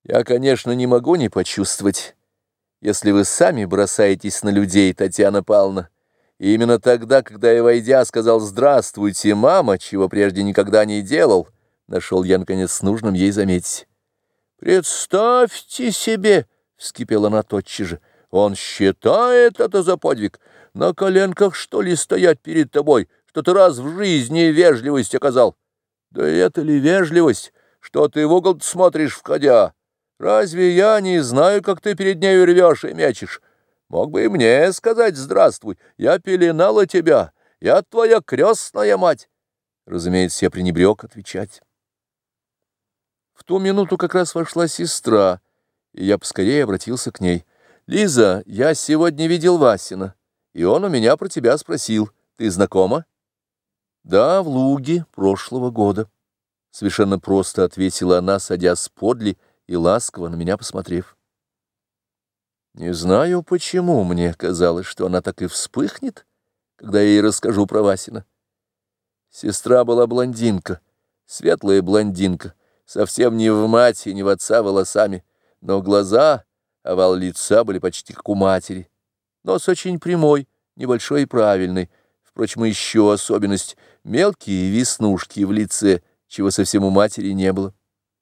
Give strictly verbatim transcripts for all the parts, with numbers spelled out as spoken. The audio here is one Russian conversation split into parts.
Я, конечно, не могу не почувствовать, если вы сами бросаетесь на людей, Татьяна Павловна. И именно тогда, когда я, войдя, сказал «Здравствуйте, мама», чего прежде никогда не делал, нашел я, наконец, нужным ей заметить. «Представьте себе!» — вскипела она тотчас же. «Он считает это за подвиг. На коленках, что ли, стоять перед тобой, что ты раз в жизни вежливость оказал? Да это ли вежливость, что ты в угол смотришь, входя? Разве я не знаю, как ты перед нею рвешь и мячешь? Мог бы и мне сказать «здравствуй», я пеленала тебя, я твоя крестная мать». Разумеется, я пренебрег отвечать. В ту минуту как раз вошла сестра, и я поскорее обратился к ней. «Лиза, я сегодня видел Васина, и он у меня про тебя спросил. Ты знакома?» «Да, в Луге прошлого года», — совершенно просто ответила она, садясь подле и ласково на меня посмотрев. Не знаю, почему мне казалось, что она так и вспыхнет, когда я ей расскажу про Васина. Сестра была блондинка, светлая блондинка, совсем не в мать и не в отца волосами, но глаза, овал лица были почти как у матери. Нос очень прямой, небольшой и правильный. Впрочем, еще особенность — мелкие веснушки в лице, чего совсем у матери не было.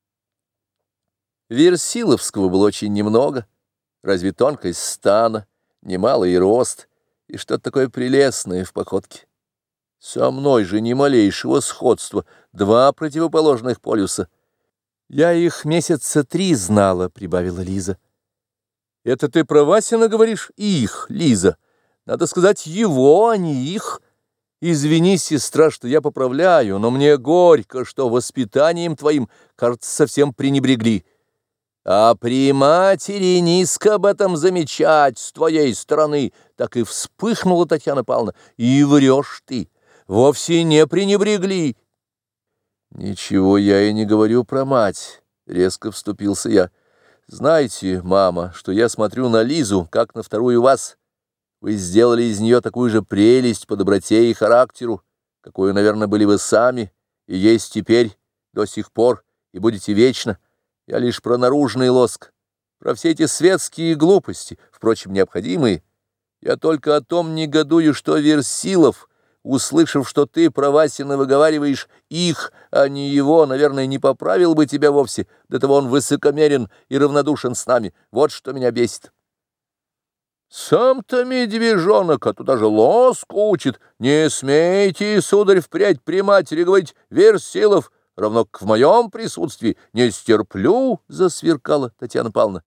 Версиловского было очень немного, разве тонкость стана, немалый рост и что-то такое прелестное в походке. Со мной же ни малейшего сходства, два противоположных полюса. «Я их месяца три знала», — прибавила Лиза. «Это ты про Васина говоришь? Их, Лиза. Надо сказать его, а не их. Извини, сестра, что я поправляю, но мне горько, что воспитанием твоим, кажется, совсем пренебрегли. А при матери низко об этом замечать с твоей стороны», — так и вспыхнула Татьяна Павловна. «И врешь ты, вовсе не пренебрегли». «Ничего я и не говорю про мать», — резко вступился я. «Знаете, мама, что я смотрю на Лизу, как на вторую вас. Вы сделали из нее такую же прелесть по доброте и характеру, какую, наверное, были вы сами, и есть теперь, до сих пор, и будете вечно. Я лишь про наружный лоск, про все эти светские глупости, впрочем, необходимые. Я только о том негодую, что Версилов, услышав, что ты про Васина выговариваешь их, а не его, наверное, не поправил бы тебя вовсе, до того он высокомерен и равнодушен с нами. Вот что меня бесит. Сам-то медвежонок, а туда же лоску учит. Не смейте, сударь, впредь при матери говорить Версилов, равно как в моем присутствии. Не стерплю, — засверкала Татьяна Павловна.